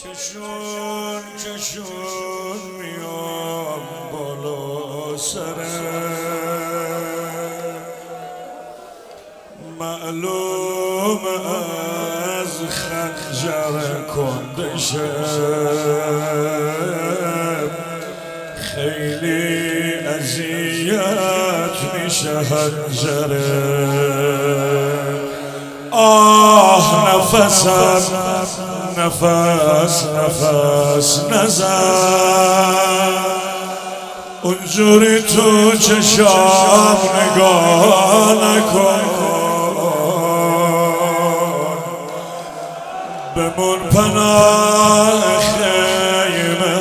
کشون کشون میام بالا سره، معلوم از خنجر کندشه خیلی اذیت میشه حنجره. آه نفسم نفس نزن، اونجوری تو چشام نگاه نکن، بمون پناه خیمه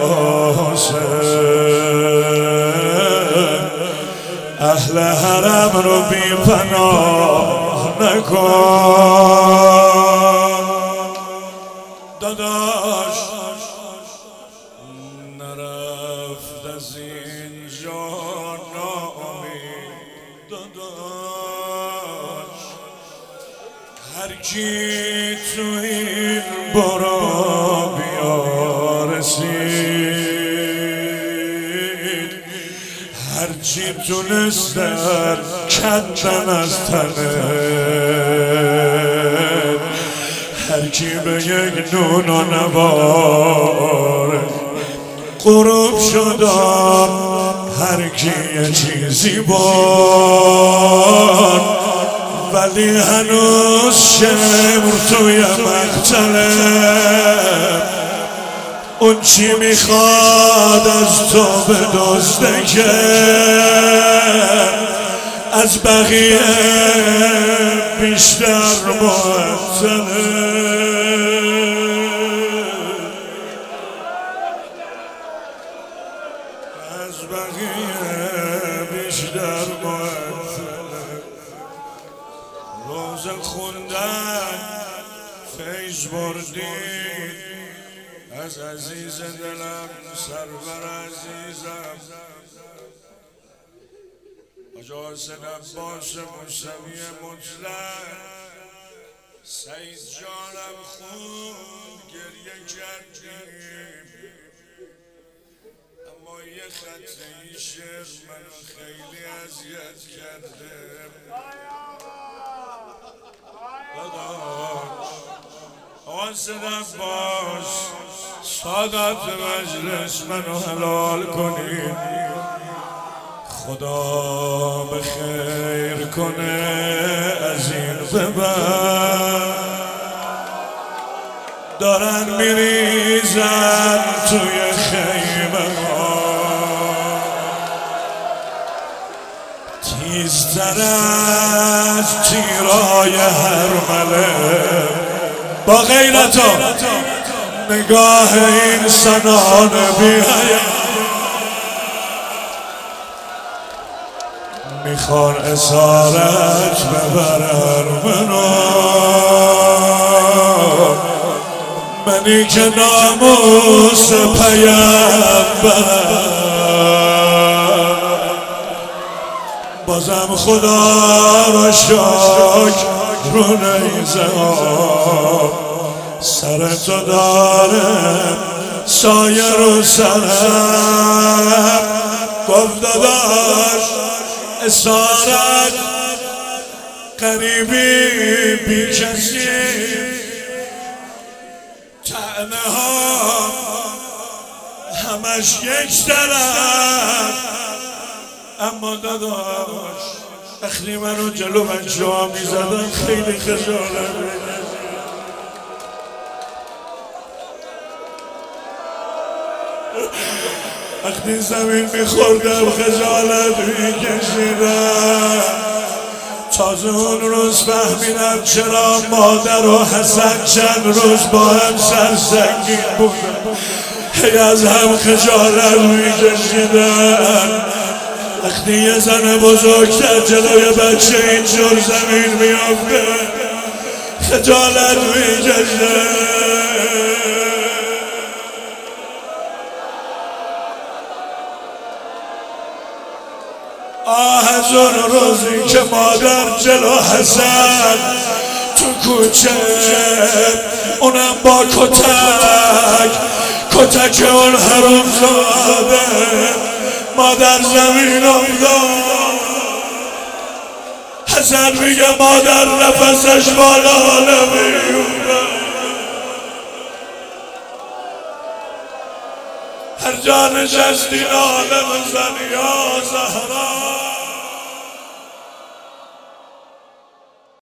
حسین، اهل حرم رو بی پناه نکن. داداش نرفت از اینجا ناامید، داداش هر کی تو این برا بیا رسید، هرچی تونستن کندن از تنه، هر کی به یک نون و نوار غروب شدم، هر کی یه چیزی بار، ولی هنوز شمر توی مقتله. اون چی میخواد از تو بدزده که از بقیه بیشتر معطله. از بقیه بیشتر معطله. روز خوندن فیض بردید از عزیز دلم سرور عزیزم حاج حسین عباس موسوی مطلق. سعید جانم خون گریه کردیم، اما یه خطه این شعر منو خیلی اذیت کرده. حسین عباس سادات مجلس منو حلال کنید، خدا به خیر کنه از این به بعد. دارن میریزن توی خیمه ها، تیزتر از تیرای هرمله. با غیرت و نگاه این سنان بی‌حیا میخوان اسارت ببرن منی که ناموس پیغمبرم. بازم خدا را شکر رو نیزه ها سر تو داره سایه رو سرم. گفت داداش اسارت قریبی بی کسی، طعنه ها همش یک طرف. اما داداش وقتی منو جلو بچه ها میزدن خیلی خجالت می‌کشیدم. وقتی زمین میخوردم خجالت میکشیدم. تازه اون روز فهمیدم چرا مادر و حسن چند روز با هم سرسنگین بودن، هی از هم خجالت میکشیدن. وقتی یه زن بزرگتر جلوی بچه اینجور زمین میافته خجالت میکشه. آه از اون روزی که مادر جلو حسن تو کوچه اونم با کتک اون حروم زاده مادر زمین افتاد. حسن میگه مادر نفسش بالا نمیونه، هر جا نشستی ناله بزنی یا زهرا.